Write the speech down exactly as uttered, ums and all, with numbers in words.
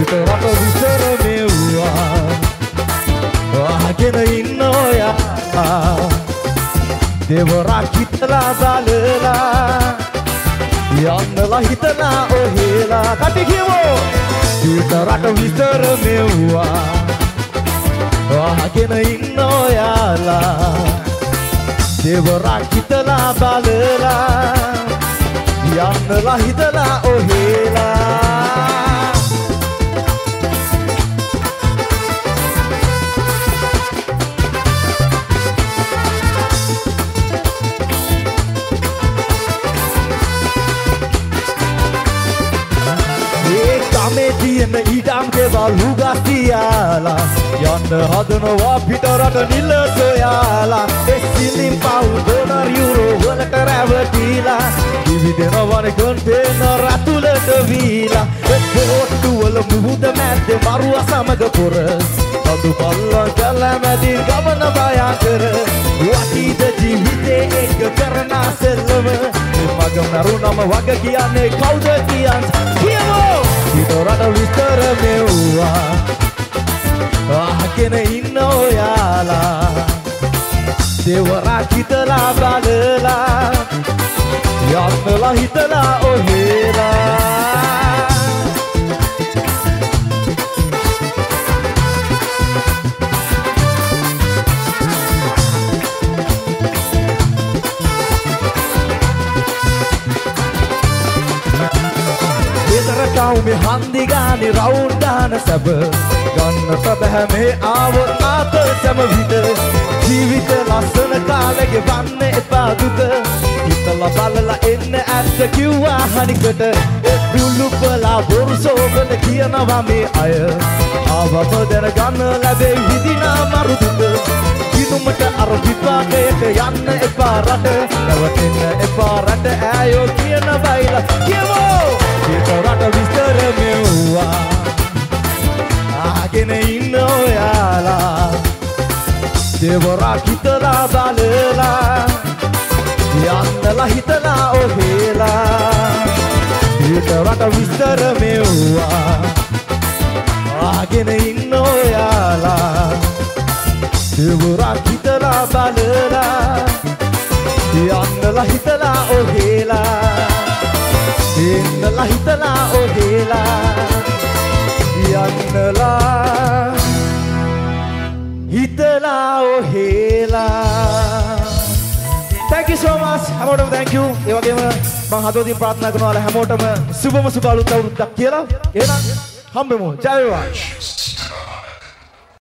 රට විතර මෙව්වා අහගෙන ඉන්න ඔයා දෙවරක් හිතලා බලලා යන්නලා හිතලා ඔහෙලා කටි කියමු ඊට රට විතර මෙව්වා අහගෙන ඉන්න ඔයාලා දෙවරක් හිතලා බලලා යන්නලා හිතලා ඔහෙලා මේ තියෙන ඊටම් කෙවල් හුගස් තියාලා යන්න හදනවා පිටරට නිල සොයාලා එක්සිලින් පව් ඩොලර් යුරෝ වලට රැවටිලා විවිධනවනේ කන්ටේනර් අතුලට වීලා එක්කොට්ටු වල මුහුද මැද්දේ මරුව සමග පොර අදු පල්ලන් කැලමැදින් ගමන බයා කර වටීද ජීවිතේ එක කරන සෙල්ලම මග මරුණම වග කියන්නේ කවුද කියන්නේ කියමු ඊට රට විතර මෙව්වා අහගෙන ඉන්න ඔයාලා දෙවරක් හිතලා බලලා යන්නලා හිතලා ඔහෙලා මේ හන්දි ගානේ රවුන්ඩ් දාන සැබ ගන්නට බෑ මේ ආවොත් ආත සැම විට ජීවිත ලස්සන කාලෙක වන්න එපා දුක හිතලා බලලා එන්න ඇත්ත කිව්වා හනිකට බුලුපලා බොරු සෝබන කියනවා මේ අය ආවම දැනගන්න ලැබේ විදිනා මරු දුක දිනුමට අර විපාකයට යන්න එපා රට නැවතෙන්න එපා රට ඈයෝ කියන බයිලා කියමෝ ඊට රට විස්තර මෙව්වා අහගෙන ඉන්න ඔයාලා දෙවරක් හිතලා බලලා යන්නලා හිතලා ඔහෙලා ඊට රට විස්තර මෙව්වා අහගෙන ඉන්න ඔයාලා දෙවරක් හිතලා බලලා යන්නලා හිතලා ඔහෙලා ඉන්නලා හිතලා ඔහෙලා යන්නලා හිතලා ඔහෙලා Thank you so much හැමෝටම thank you ඒ වගේම මම හදවතින් ප්‍රාර්ථනා කරනවා හැමෝටම සුබම සුබ අලුත් අවුරුද්දක් කියලා එහෙනම් හම්බෙමු ජය වේවා